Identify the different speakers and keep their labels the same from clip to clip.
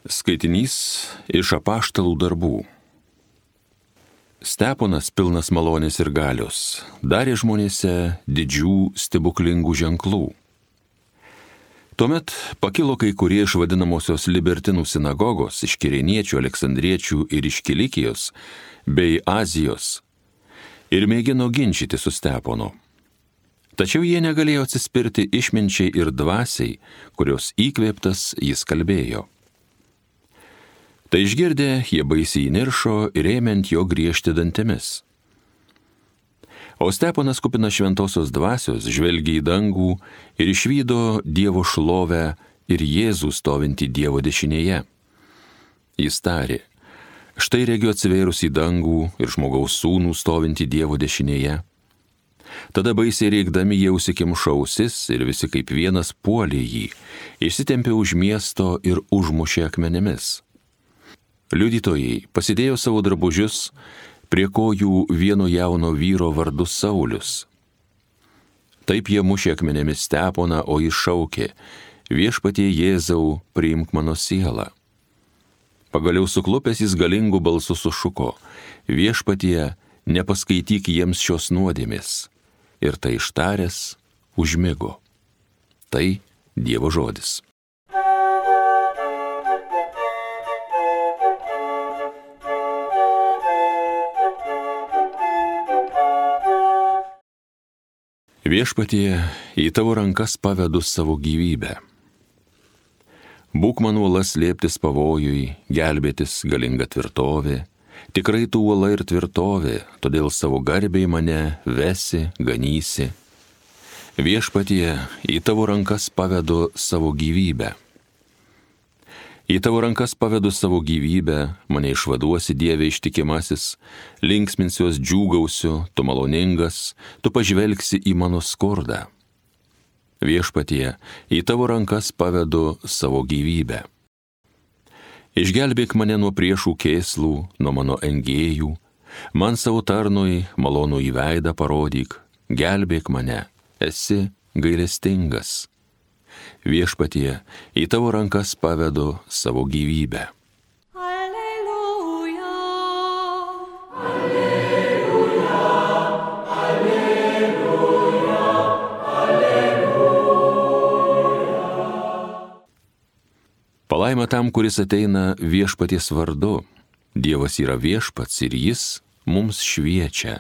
Speaker 1: Skaitinys iš apaštalų darbų. Steponas, pilnas malonės ir galios, darė žmonėse didžių stebuklingų ženklų. Tuomet pakilo kai kurie iš vadinamosios libertinų sinagogos, iš Kirėniečių, Aleksandriečių ir iš Kilikijos bei Azijos ir mėgino ginčyti su Steponu. Tačiau jie negalėjo atsispirti išminčiai ir dvasiai, kurios įkvėptas jis kalbėjo. Tai išgirdę, jie baisiai įniršo ir ėmė ant jo griežti dantimis. O Steponas, kupinas šventosios dvasios, žvelgė į dangų ir išvydo Dievo šlovę ir Jėzų stovintį Dievo dešinėje. Jis tarė: štai regiu atsivėrus į dangų ir žmogaus sūnų stovintį Dievo dešinėje. Tada baisiai rėkdami jie užsikimšo ausis ir visi kaip vienas puolė jį, išsitempė už miesto ir užmušė akmenimis. Liudytojai pasidėjo savo drabužius prie kojų vieno jauno vyro vardu Saulius. Taip jie mušė akmenėmis Steponą, o jis šaukė: viešpatie Jėzau, priimk mano sielą. Pagaliau suklupęs jis galingų balsų sušuko: viešpatie, nepaskaityk jiems šios nuodėmės. Ir tai ištaręs užmigo. Tai Dievo žodis. Viešpatie, į tavo rankas pavedu savo gyvybę. Būk man uola slėptis pavojui, gelbėtis galinga tvirtovė. Tikrai tu uola ir tvirtovė, todėl savo garbei mane vesi, ganysi. Viešpatie, į tavo rankas pavedu savo gyvybę. Į tavo rankas pavedu savo gyvybę, mane išvaduosi, Dieve ištikimasis, linksminsiuos, džiūgausiu, tu maloningas, tu pažvelgsi į mano skurdą. Viešpatie, į tavo rankas pavedu savo gyvybę. Išgelbėk mane nuo priešų kėslų, nuo mano engėjų, man savo tarnui malonų į veidą parodyk, gelbėk mane, esi gailestingas. Viešpatie, į tavo rankas pavedu savo gyvybę.
Speaker 2: Alleluja, alleluja, alleluja, alleluja.
Speaker 1: Palaima tam, kuris ateina viešpaties vardu. Dievas yra viešpats ir jis mums šviečia.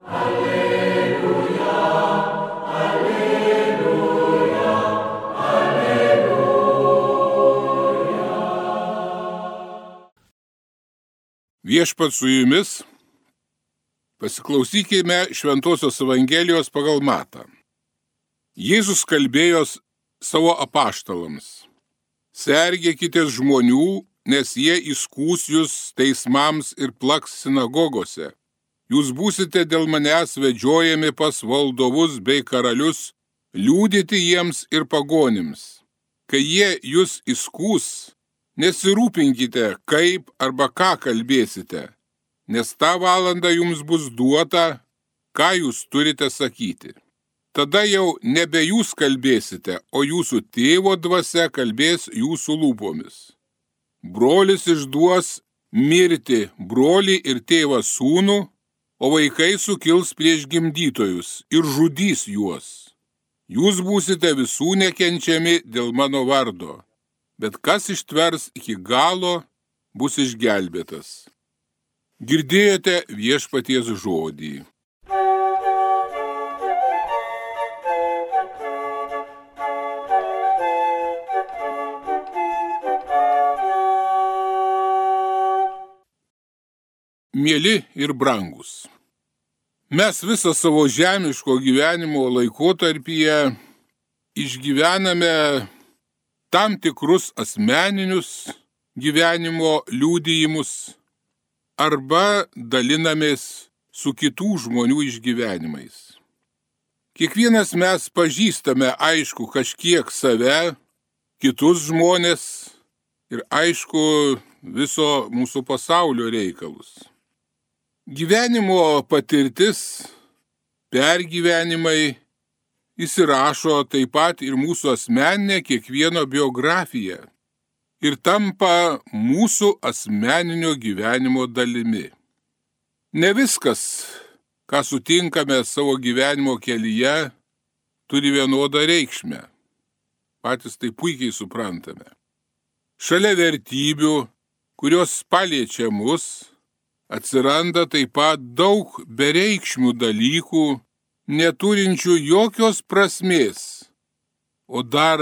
Speaker 3: Viešpats su jumis, pasiklausykime Šventosios Evangelijos pagal Matą. Jėzus kalbėjo savo apaštalams: sergėkitės žmonių, nes jie įskųs jūs teismams ir plaks sinagogose. Jūs būsite dėl manęs vedžiojami pas valdovus bei karalius, liudyti jiems ir pagonims. Kai jie jūs įskųs, nesirūpinkite, kaip arba ką kalbėsite, nes tą valandą jums bus duota, ką jūs turite sakyti. Tada jau nebe jūs kalbėsite, o jūsų tėvo dvasia kalbės jūsų lūpomis. Brolis išduos mirti brolį ir tėvą sūnų, o vaikai sukils prieš gimdytojus ir žudys juos. Jūs būsite visų nekenčiami dėl mano vardo. Bet kas ištvers iki galo, bus išgelbėtas. Girdėjote viešpaties žodį. Mieli ir brangūs, mes visą savo žemiško gyvenimo laikotarpyje išgyvename tam tikrus asmeninius gyvenimo liudijimus arba dalinamės su kitų žmonių išgyvenimais. Kiekvienas mes pažįstame, aišku, kažkiek save, kitus žmonės ir, aišku, viso mūsų pasaulio reikalus. Gyvenimo patirtis, pergyvenimai įsirašo taip pat ir mūsų asmeninę kiekvieno biografiją. ir tampa mūsų asmeninio gyvenimo dalimi. Ne viskas, ką sutinkame savo gyvenimo kelyje, turi vienodą reikšmę. Patys tai puikiai suprantame. Šalia vertybių, kurios paliečia mus, atsiranda taip pat daug bereikšmių dalykų, neturinčių jokios prasmės, o dar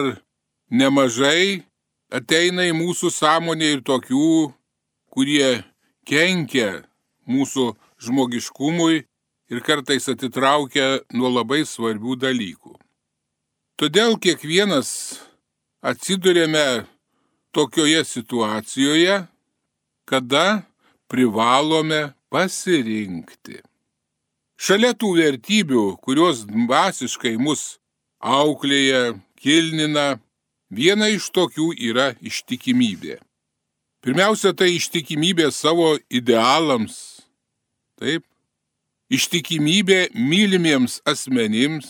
Speaker 3: nemažai ateina į mūsų sąmonę ir tokių, kurie kenkia mūsų žmogiškumui ir kartais atitraukia nuo labai svarbių dalykų. Todėl kiekvienas atsiduriame tokioje situacijoje, kada privalome pasirinkti. Šalia tų vertybių, kurios dvasiškai mus auklėja, kilnina, viena iš tokių yra ištikimybė. Pirmiausia, tai ištikimybė savo idealams, taip, ištikimybė mylimiems asmenims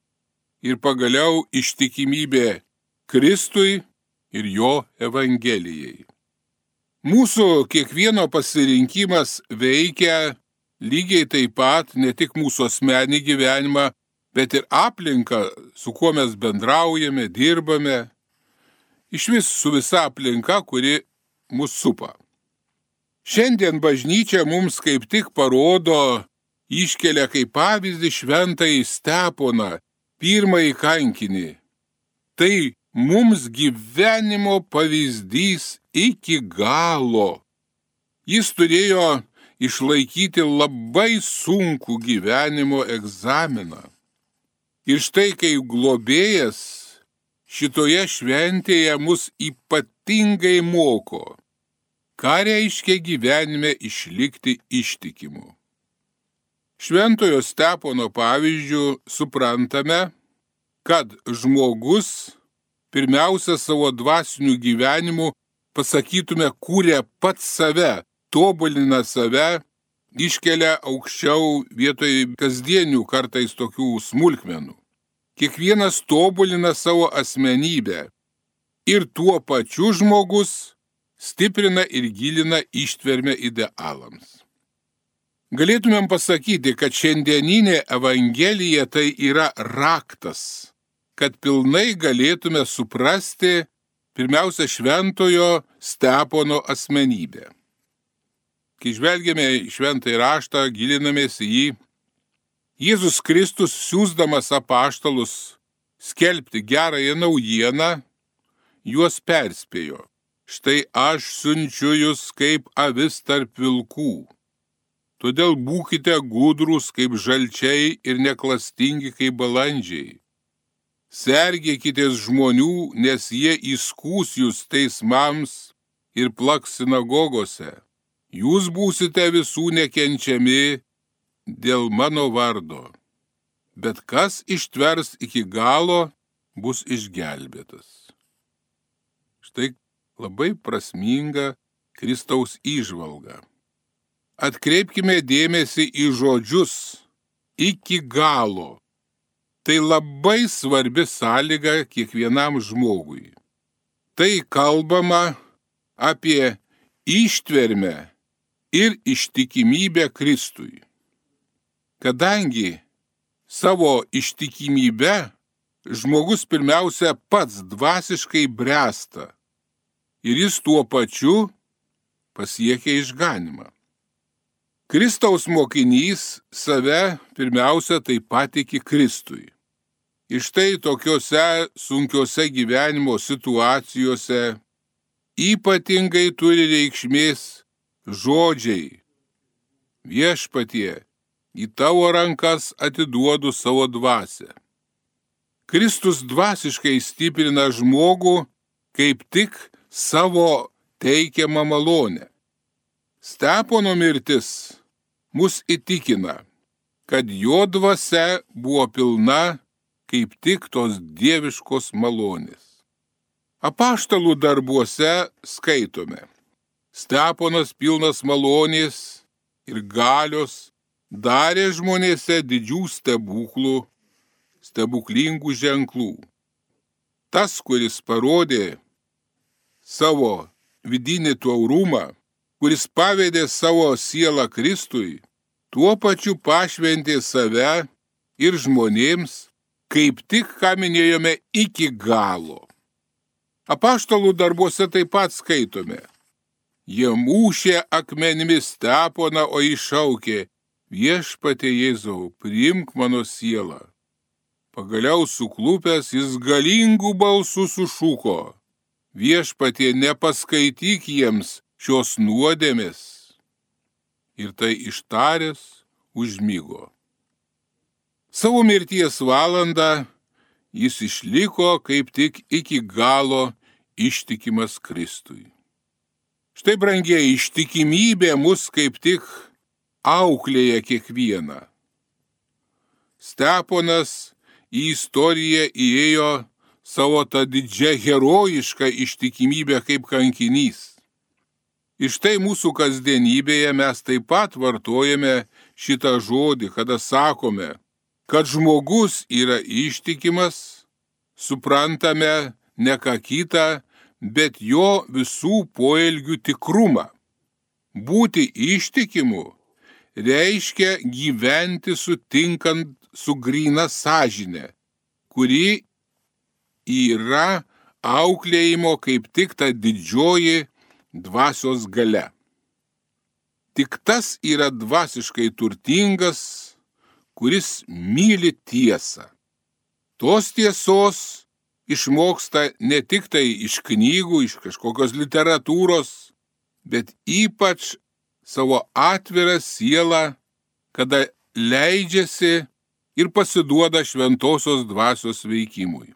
Speaker 3: ir pagaliau ištikimybė Kristui ir jo Evangelijai. Mūsų kiekvieno pasirinkimas veikia lygiai taip pat ne tik mūsų asmenį gyvenimą, bet ir aplinką, su kuo mes bendraujame, dirbame, išvis su visa aplinka, kuri mus supa. Šiandien bažnyčia mums kaip tik parodo, iškelia kaip pavyzdį šventąjį Steponą, pirmąjį kankinį. Tai mums gyvenimo pavyzdys iki galo. Jis turėjo išlaikyti labai sunkų gyvenimo egzaminą. Ir štai kai globėjas šitoje šventėje mus ypatingai moko, ką reiškia gyvenime išlikti ištikimu. Šventojo Stepono pavyzdžiu suprantame, kad žmogus pirmiausia savo dvasiniu gyvenimu, pasakytume, kūrė pats save, tobulina save, iškelia aukščiau vietoj kasdienių kartais tokių smulkmenų. Kiekvienas tobulina savo asmenybę ir tuo pačiu žmogus stiprina ir gilina ištvermę idealams. Galėtumėm pasakyti, kad šiandieninė Evangelija tai yra raktas, kad pilnai galėtume suprasti pirmiausia šventojo Stepono asmenybę. Kai žvelgiame į šventąjį raštą, gilinamės į jį, Jėzus Kristus, siųsdamas apaštalus skelbti gerąją naujieną, juos perspėjo. Štai aš siunčiu jūs kaip avis tarp vilkų. Todėl būkite gudrūs kaip žalčiai ir neklastingi kaip balandžiai. Sergėkitės žmonių, nes jie įskųs jūs teismams ir plaks sinagogose. Jūs būsite visų nekenčiami dėl mano vardo, bet kas ištvers iki galo, bus išgelbėtas. Štai labai prasminga Kristaus įžvalga. Atkreipkime dėmesį į žodžius iki galo. Tai labai svarbi sąlyga kiekvienam žmogui. Tai kalbama apie ištvermę ir ištikimybę Kristui. Kadangi savo ištikimybę žmogus pirmiausia pats dvasiškai bręsta ir jis tuo pačiu pasiekia išganymą. Kristaus mokinys save pirmiausia taip patiki Kristui. Ir štai tokiose sunkiose gyvenimo situacijose ypatingai turi reikšmės žodžiai. Viešpatie, į tavo rankas atiduodu savo dvasią. Kristus dvasiškai stiprina žmogų kaip tik savo teikiamą malonę. Stepono mirtis mus įtikina, kad jo dvasia buvo pilna kaip tik tos dieviškos malonės. Apaštalų darbuose skaitome. Steponas pilnas malonės ir galios darė žmonėse didžių stebuklų, stebuklingų ženklų. Tas, kuris parodė savo vidinį taurumą, kuris pavedė savo sielą Kristui, tuo pačiu pašventė save ir žmonėms, kaip tik, ką minėjome, iki galo. Apaštalų darbuose taip pat skaitome. Jie mūšė akmenimis Steponą, o iššaukė: Viešpatie Jėzau, priimk mano sielą. Pagaliau suklupęs jis galingų balsų sušuko: Viešpatie, nepaskaityk jiems šios nuodėmės. Ir tai ištaręs užmigo. Savo mirties valandą jis išliko kaip tik iki galo ištikimas Kristui. Štai, brangieji, ištikimybė mus kaip tik auklėja kiekvieną. Steponas į istoriją įėjo savo tą didžią herojišką ištikimybę kaip kankinys. Ir štai mūsų kasdienybėje mes taip pat vartojame šitą žodį, kada sakome, kad žmogus yra ištikimas, suprantame ne ką kitą, bet jo visų poelgių tikrumą. Būti ištikimu reiškia gyventi sutinkant su gryna sąžine, kuri yra auklėjimo kaip tik ta didžioji dvasios galia. Tik tas yra dvasiškai turtingas, kuris myli tiesą. Tos tiesos išmoksta ne tik tai iš knygų, iš kažkokios literatūros, bet ypač savo atvirą sielą, kada leidžiasi ir pasiduoda šventosios dvasios veikimui.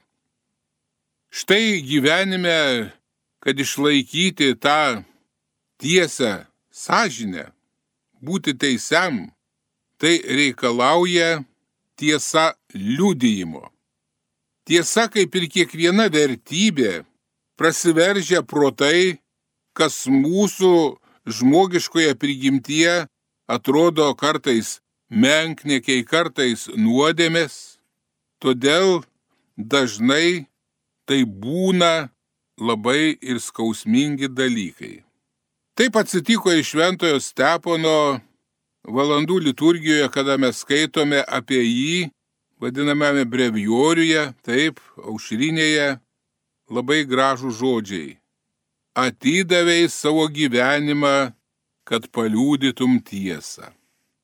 Speaker 3: Štai gyvenime, kad išlaikyti tą tiesą sąžinę, būti teisiam, tai reikalauja tiesa liudijimo. Tiesa, kaip ir kiekviena vertybė, prasiveržia pro tai, kas mūsų žmogiškoje prigimtyje atrodo kartais menkniekiai, kartais nuodėmės, todėl dažnai tai būna labai ir skausmingi dalykai. Taip atsitiko iš šventojo Stepono valandų liturgijoje, kada mes skaitome apie jį, vadinamame brevijoriuje, taip, aušrinėje, labai gražų žodžiai. Atidavei savo gyvenimą, kad paliudytum tiesą.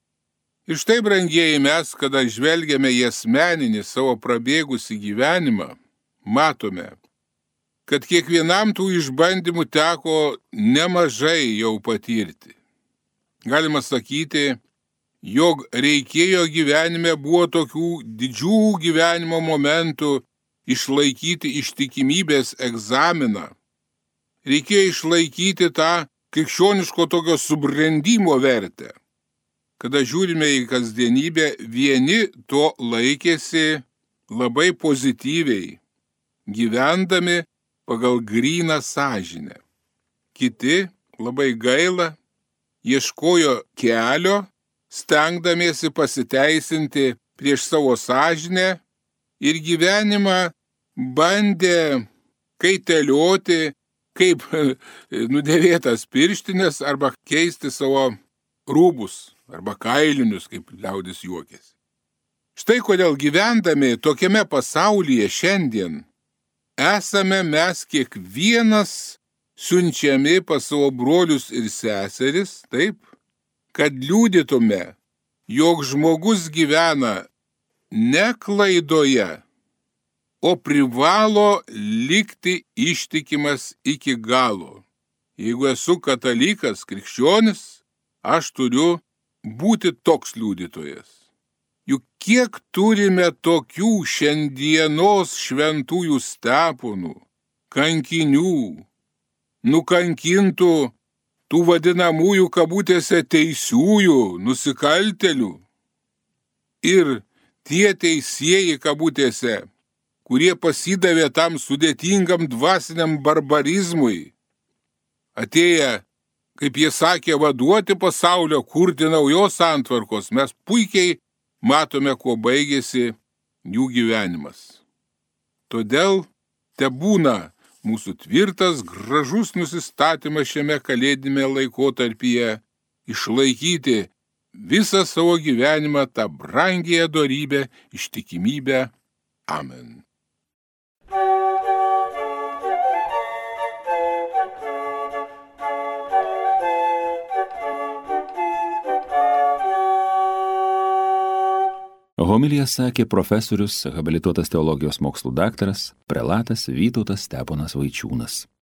Speaker 3: Ir štai, brangieji, mes, kada žvelgiame į asmeninį savo prabėgusį gyvenimą, matome, kad kiekvienam tų išbandymų teko nemažai jau patirti. Galima sakyti, jog reikėjo gyvenime buvo tokių didžių gyvenimo momentų išlaikyti ištikimybės egzaminą. Reikėjo išlaikyti tą krikščioniško tokio subrendimo vertę. Kada žiūrime į kasdienybę, vieni to laikėsi labai pozityviai, gyvendami pagal gryną sąžinę. Kiti, labai gaila, ieškojo kelio, stengdamiesi pasiteisinti prieš savo sąžinę ir gyvenimą bandė kaitelioti kaip nudėvėtas pirštinės arba keisti savo rūbus arba kailinius, kaip liaudis juokėsi. Štai kodėl gyvendami tokiame pasaulyje šiandien esame mes kiekvienas siunčiami pas savo brolius ir seseris, taip, kad liudytume, jog žmogus gyvena ne klaidoje, o privalo likti ištikimas iki galo. Jeigu esu katalikas, krikščionis, aš turiu būti toks liudytojas. Juk kiek turime tokių šiandienos šventųjų Steponų, kankinių, nukankintų tų vadinamųjų kabutėse teisiųjų, nusikaltelių. Ir tie teisėjai kabutėse, kurie pasidavė tam sudėtingam dvasiniam barbarizmui, atėję, kaip jie sakė, vaduoti pasaulio, kurti naujos santvarkos, mes puikiai matome, kuo baigėsi jų gyvenimas. Todėl tebūna mūsų tvirtas, gražus nusistatymas šiame kalėdinėme laikotarpyje išlaikyti visą savo gyvenimą tą brangiąją dorybę, ištikimybę. Amen.
Speaker 1: Homiliją sakė profesorius, habilituotas teologijos mokslų daktaras, prelatas Vytautas Steponas Vaičiūnas.